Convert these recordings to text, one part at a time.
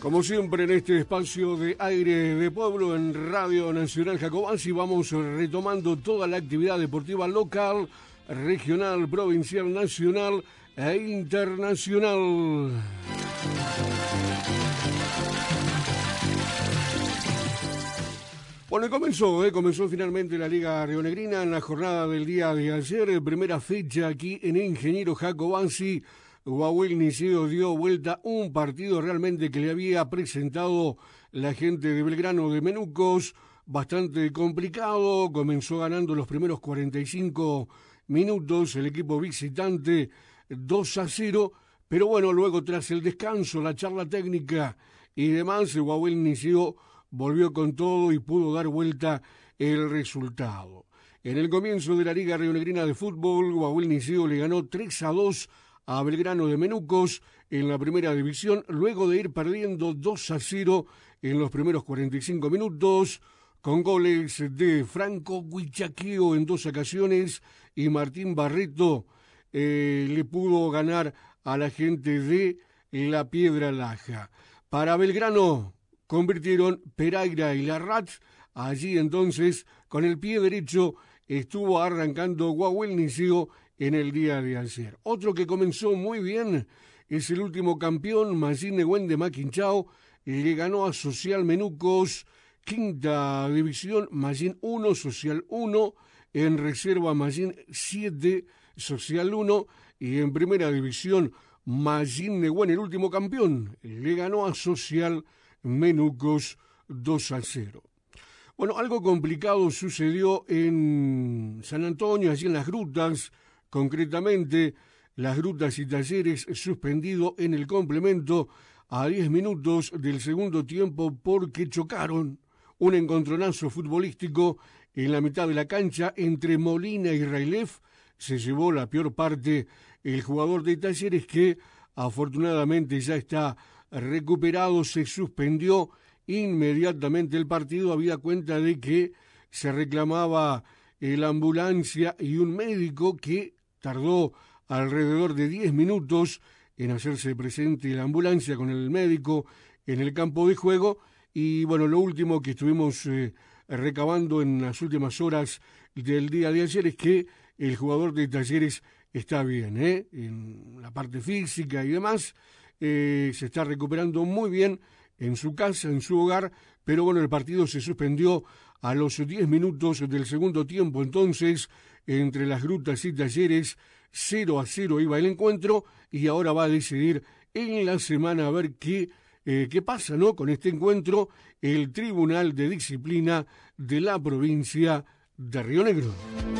Como siempre en este espacio de aire de pueblo en Radio Nacional Jacobasi vamos retomando toda la actividad deportiva local, regional, provincial, nacional e internacional. Bueno, y comenzó finalmente la Liga Rionegrina en la jornada del día de ayer, primera fecha aquí en Ingeniero Jacobasi. Guahuil Niceo dio vuelta un partido realmente que le había presentado la gente de Belgrano de Menucos, bastante complicado. Comenzó ganando los primeros 45 minutos el equipo visitante 2-0, pero bueno, luego tras el descanso, la charla técnica y demás, Guahuil Niceo volvió con todo y pudo dar vuelta el resultado. En el comienzo de la Liga Rionegrina de Fútbol, Guahuil Niceo le ganó 3-2 a Belgrano de Menucos en la primera división, luego de ir perdiendo 2-0 en los primeros 45 minutos, con goles de Franco Huichaqueo en 2 ocasiones y Martín Barreto le pudo ganar a la gente de La Piedra Laja. Para Belgrano convirtieron Pereira y Larrat. Allí entonces, con el pie derecho, estuvo arrancando Guahuil Niceo en el día de ayer. Otro que comenzó muy bien es el último campeón, Magín Negüen de Maquinchao. Le ganó a Social Menucos, quinta división, Magín 1, Social 1. En reserva, Magín 7, Social 1. Y en primera división, Magín Negüen, el último campeón, le ganó a Social Menucos 2-0. Bueno, algo complicado sucedió en San Antonio, allí en Las Grutas. Concretamente, Las Grutas y Talleres suspendido en el complemento a 10 minutos del segundo tiempo porque chocaron. Un encontronazo futbolístico en la mitad de la cancha entre Molina y Railef. Se llevó la peor parte el jugador de Talleres, que afortunadamente ya está recuperado. Se suspendió inmediatamente el partido, habida cuenta de que se reclamaba la ambulancia y un médico que tardó alrededor de 10 minutos en hacerse presente la ambulancia con el médico en el campo de juego. Y bueno, lo último que estuvimos recabando en las últimas horas del día de ayer es que el jugador de Talleres está bien, en la parte física y demás, se está recuperando muy bien en su casa, en su hogar, pero bueno, el partido se suspendió a los 10 minutos del segundo tiempo. Entonces, entre Las Grutas y Talleres, 0-0 iba el encuentro, y ahora va a decidir en la semana a ver qué pasa, ¿no?, con este encuentro, el Tribunal de Disciplina de la provincia de Río Negro.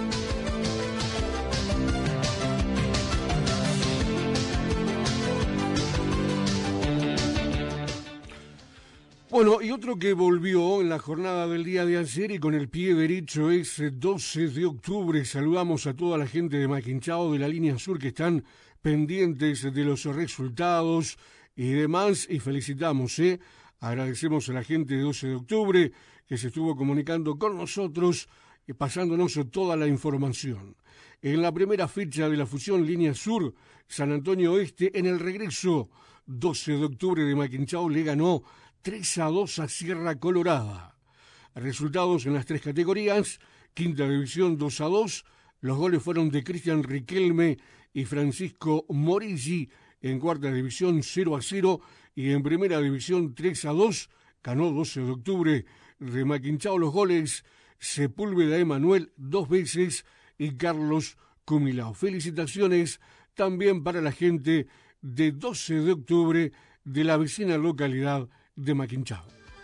Bueno, y otro que volvió en la jornada del día de ayer y con el pie derecho es 12 de octubre. Saludamos a toda la gente de Maquinchao, de la línea sur, que están pendientes de los resultados y demás, y felicitamos, agradecemos a la gente de 12 de octubre que se estuvo comunicando con nosotros y pasándonos toda la información. En la primera fecha de la fusión Línea Sur, San Antonio Oeste, en el regreso, 12 de octubre de Maquinchao le ganó 3-2 a Sierra Colorada. Resultados en las 3 categorías: quinta división 2-2, los goles fueron de Cristian Riquelme y Francisco Morilli. En cuarta división 0-0 y en primera división 3-2, ganó 12 de octubre de Maquinchao. Los goles Sepúlveda Emanuel 2 veces y Carlos Cumilao. Felicitaciones también para la gente de 12 de octubre de la vecina localidad de Maquinchao.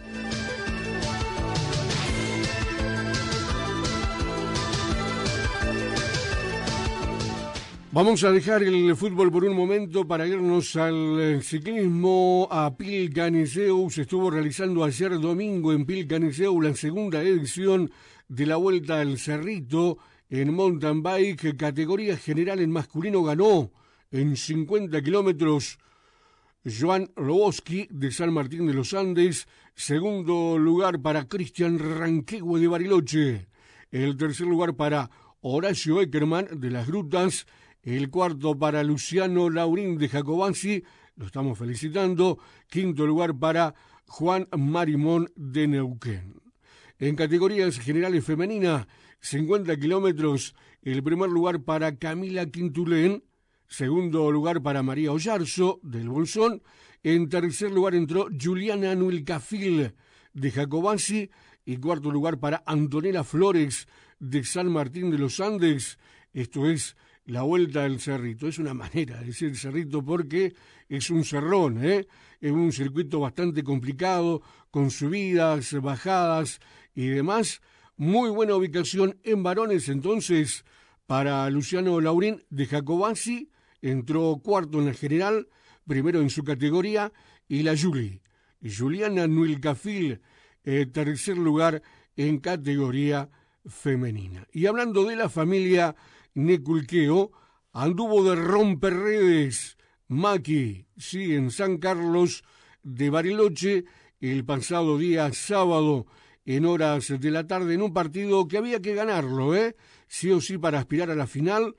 Vamos a dejar el fútbol por un momento para irnos al ciclismo, a Pilcaniceu. Se estuvo realizando ayer domingo en Pilcaniceu la segunda edición de la Vuelta al Cerrito en mountain bike, categoría general en masculino. Ganó en 50 kilómetros Joan Loboski de San Martín de los Andes. Segundo lugar para Cristian Ranquehue de Bariloche. El tercer lugar para Horacio Eckerman de Las Grutas. El cuarto para Luciano Laurín de Jacobasi. lo estamos felicitando. Quinto lugar para Juan Marimón de Neuquén. En categorías generales femeninas, 50 kilómetros, el primer lugar para Camila Quintulén, segundo lugar para María Ollarzo del Bolsón, en tercer lugar entró Juliana Nuilcafil de Jacobasi y cuarto lugar para Antonella Flores de San Martín de los Andes. Esto es la Vuelta del Cerrito. Es una manera de decir Cerrito porque es un cerrón, es un circuito bastante complicado, con subidas, bajadas y demás. Muy buena ubicación en varones entonces para Luciano Laurín de Jacobasi. Entró cuarto en la general, primero en su categoría, y la Juliana Nuilcafil, tercer lugar en categoría femenina. Y hablando de la familia Neculqueo, anduvo de romperredes Maki, sí, en San Carlos de Bariloche, el pasado día sábado, en horas de la tarde, en un partido que había que ganarlo, sí o sí para aspirar a la final.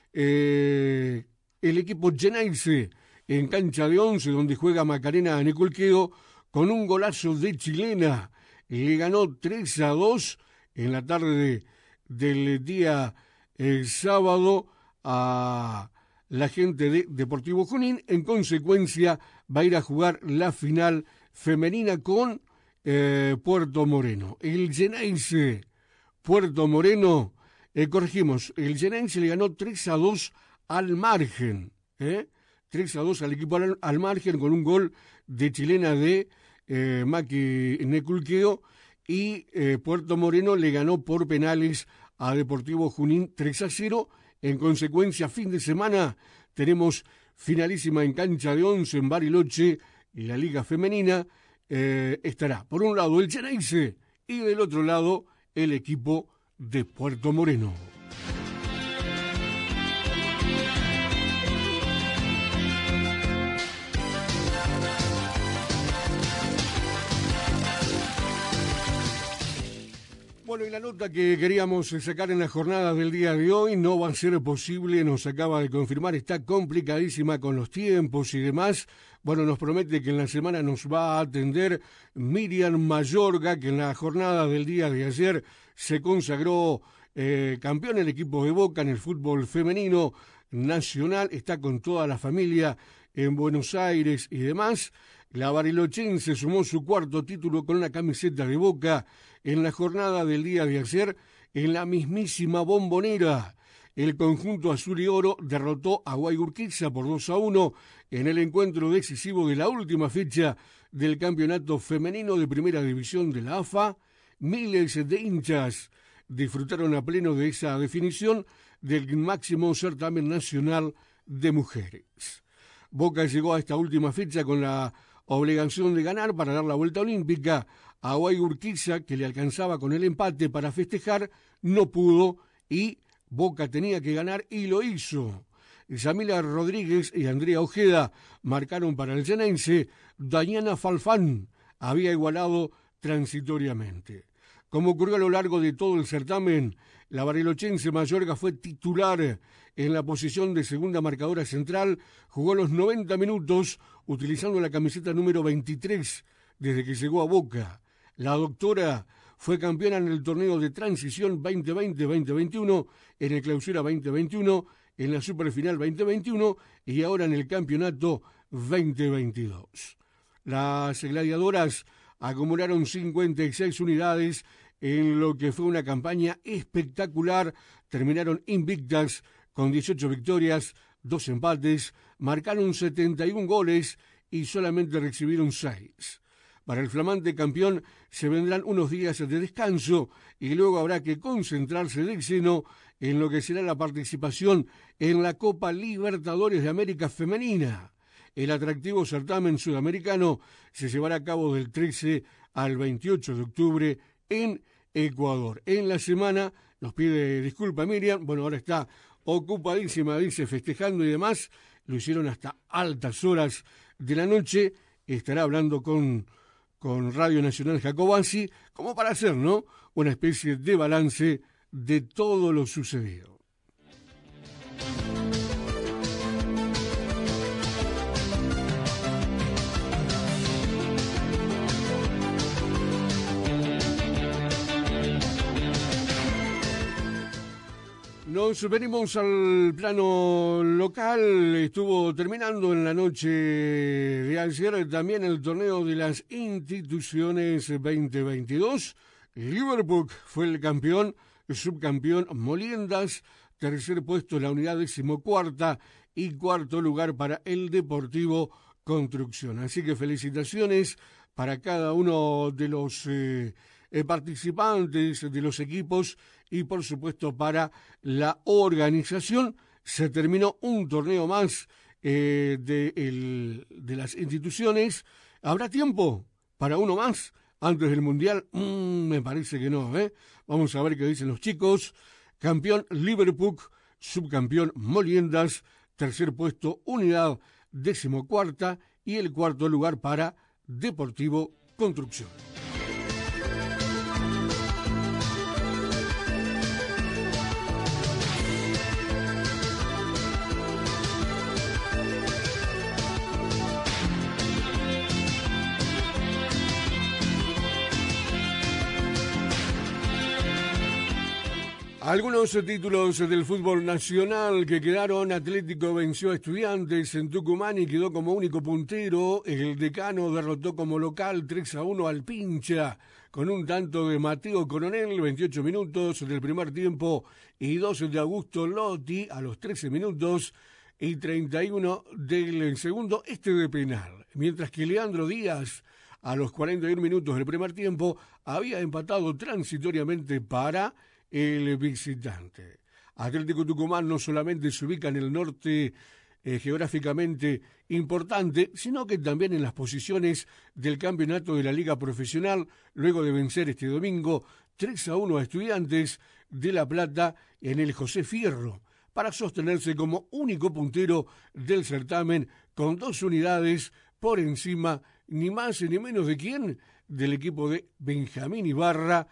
El equipo Geneise en cancha de 11, donde juega Macarena Neculqueo, con un golazo de chilena, le ganó 3-2 en la tarde del día sábado a la gente de Deportivo Junín. En consecuencia, va a ir a jugar la final femenina con Puerto Moreno. El Geneise Puerto Moreno, corregimos, el Geneise le ganó 3-2 al margen, 3-2 al equipo al margen con un gol de chilena de Maki Neculqueo, y Puerto Moreno le ganó por penales a Deportivo Junín 3-0. En consecuencia, fin de semana tenemos finalísima en cancha de 11 en Bariloche, y la liga femenina estará por un lado el Geneise y del otro lado el equipo de Puerto Moreno. Bueno, y la nota que queríamos sacar en la jornada del día de hoy no va a ser posible, nos acaba de confirmar, está complicadísima con los tiempos y demás. Bueno, nos promete que en la semana nos va a atender Miriam Mayorga, que en la jornada del día de ayer se consagró campeón el equipo de Boca en el fútbol femenino nacional, está con toda la familia en Buenos Aires y demás. La barilochense sumó su cuarto título con una camiseta de Boca en la jornada del día de ayer en la mismísima Bombonera. El conjunto azul y oro derrotó a Guayurquiza por 2-1 en el encuentro decisivo de la última fecha del campeonato femenino de primera división de la AFA. Miles de hinchas disfrutaron a pleno de esa definición del máximo certamen nacional de mujeres. Boca llegó a esta última fecha con la obligación de ganar para dar la vuelta olímpica a Guayurquiza, que le alcanzaba con el empate para festejar, no pudo y Boca tenía que ganar y lo hizo. Yamila Rodríguez y Andrea Ojeda marcaron para el Geneise. Dayana Falfán había igualado transitoriamente. Como ocurrió a lo largo de todo el certamen, la barilochense Mayorga fue titular en la posición de segunda marcadora central, jugó los 90 minutos utilizando la camiseta número 23 desde que llegó a Boca. La doctora fue campeona en el torneo de transición 2020-2021, en el clausura 2021, en la superfinal 2021 y ahora en el campeonato 2022. Las gladiadoras acumularon 56 unidades en lo que fue una campaña espectacular. Terminaron invictas con 18 victorias, 2 empates, marcaron 71 goles y solamente recibieron 6. Para el flamante campeón se vendrán unos días de descanso y luego habrá que concentrarse de lleno en lo que será la participación en la Copa Libertadores de América Femenina. El atractivo certamen sudamericano se llevará a cabo del 13 al 28 de octubre en Ecuador. En la semana, nos pide disculpa Miriam, bueno, ahora está ocupadísima, dice, festejando y demás, lo hicieron hasta altas horas de la noche, estará hablando con Radio Nacional Jacobasi, como para hacer, ¿no?, una especie de balance de todo lo sucedido. Nos venimos al plano local. Estuvo terminando en la noche de ayer también el torneo de las instituciones 2022. Liverpool fue el campeón, subcampeón Moliendas, tercer puesto la unidad 14ª y cuarto lugar para el Deportivo Construcción. Así que felicitaciones para cada uno de los participantes de los equipos y por supuesto para la organización. Se terminó un torneo más de las instituciones. ¿Habrá tiempo para uno más antes del Mundial? Me parece que no, ¿eh? Vamos a ver qué dicen los chicos. Campeón Liverpool, subcampeón Moliendas, tercer puesto unidad 14ª y el cuarto lugar para Deportivo Construcción. Algunos títulos del fútbol nacional que quedaron: Atlético venció a Estudiantes en Tucumán y quedó como único puntero. El Decano derrotó como local 3-1 al Pincha con un tanto de Mateo Coronel, 28 minutos del primer tiempo, y 12 de Augusto Lotti a los 13 minutos y 31 del segundo, de penal. Mientras que Leandro Díaz a los 41 minutos del primer tiempo había empatado transitoriamente para el visitante. Atlético Tucumán no solamente se ubica en el norte geográficamente importante, sino que también en las posiciones del campeonato de la Liga Profesional, luego de vencer este domingo 3-1 a Estudiantes de La Plata en el José Fierro, para sostenerse como único puntero del certamen con 2 unidades por encima, ni más ni menos de quién, del equipo de Benjamín Ibarra,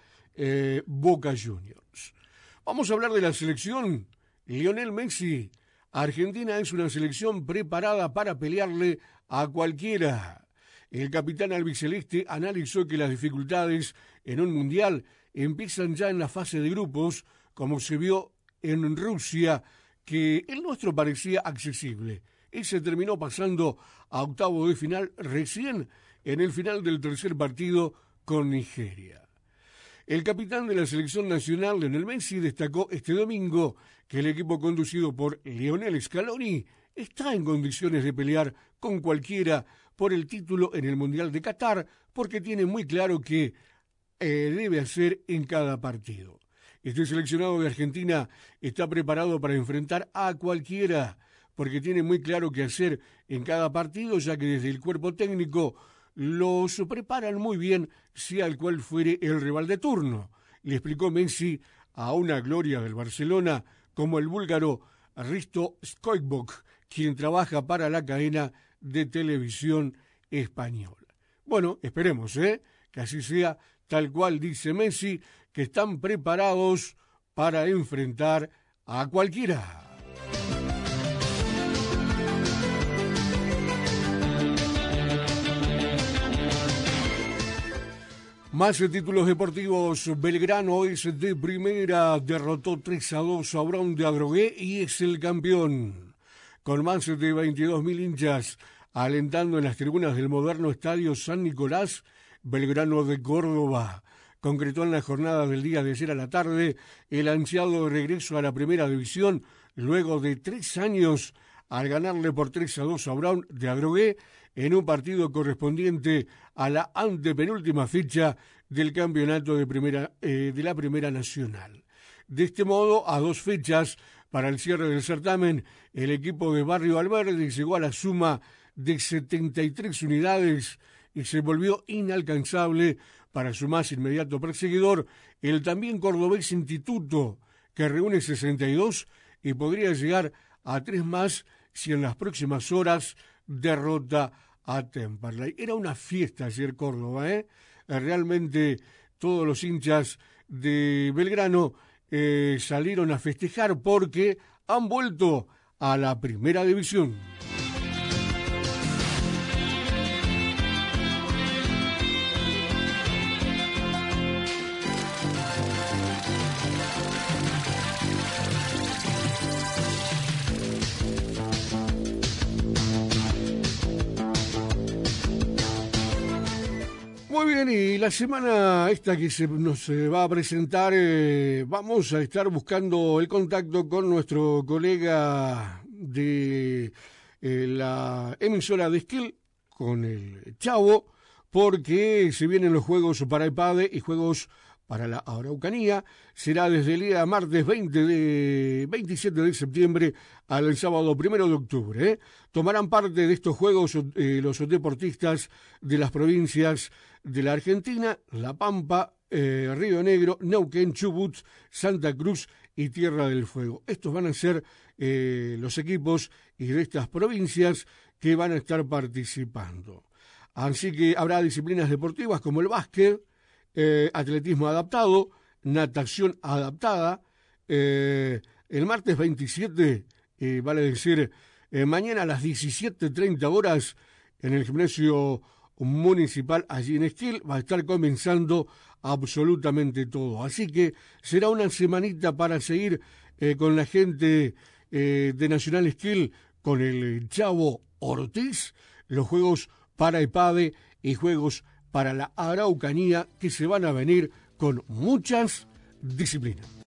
Boca Juniors. Vamos a hablar de la selección. Lionel Messi. Argentina es una selección preparada para pelearle a cualquiera. El capitán albiceleste analizó que las dificultades en un mundial empiezan ya en la fase de grupos, como se vio en Rusia, que el nuestro parecía accesible y se terminó pasando a octavo de final recién en el final del tercer partido con Nigeria. El capitán de la selección nacional, Lionel Messi, destacó este domingo que el equipo conducido por Lionel Scaloni está en condiciones de pelear con cualquiera por el título en el Mundial de Qatar, porque tiene muy claro qué debe hacer en cada partido. Este seleccionado de Argentina está preparado para enfrentar a cualquiera, porque tiene muy claro qué hacer en cada partido, ya que desde el cuerpo técnico los preparan muy bien, sea el cual fuere el rival de turno, le explicó Messi a una gloria del Barcelona como el búlgaro Risto Stoichkov, quien trabaja para la cadena de televisión española. Bueno, esperemos, que así sea, tal cual dice Messi, que están preparados para enfrentar a cualquiera. Más títulos deportivos. Belgrano es de primera, derrotó 3-2 a Brown de Adrogué y es el campeón. Con más de 22.000 hinchas alentando en las tribunas del moderno Estadio San Nicolás, Belgrano de Córdoba concretó en la jornada del día de ayer a la tarde el ansiado regreso a la primera división luego de 3 años al ganarle por 3-2 a Brown de Adrogué en un partido correspondiente a la antepenúltima fecha del campeonato de la Primera Nacional. De este modo, a 2 fechas para el cierre del certamen, el equipo de Barrio Alberdi llegó a la suma de 73 unidades y se volvió inalcanzable para su más inmediato perseguidor, el también cordobés Instituto, que reúne 62 y podría llegar a 3 más si en las próximas horas derrota a Temperley. Era una fiesta ayer Córdoba, Realmente todos los hinchas de Belgrano salieron a festejar porque han vuelto a la primera división. Muy bien, y la semana esta que nos va a presentar, vamos a estar buscando el contacto con nuestro colega de la emisora de Esquel, con el Chavo, porque se vienen los juegos para EPADE y juegos para la Araucanía. Será desde el día martes 27 de septiembre al sábado 1 de octubre. Tomarán parte de estos juegos los deportistas de las provincias de la Argentina, La Pampa, Río Negro, Neuquén, Chubut, Santa Cruz y Tierra del Fuego. Estos van a ser los equipos y de estas provincias que van a estar participando. Así que habrá disciplinas deportivas como el básquet, atletismo adaptado, natación adaptada. El martes 27, vale decir, mañana a las 17:30 horas en el gimnasio municipal allí en Esquel va a estar comenzando absolutamente todo. Así que será una semanita para seguir con la gente de Nacional Esquel, con el Chavo Ortiz, los juegos para EPADE y juegos para la Araucanía que se van a venir con muchas disciplinas.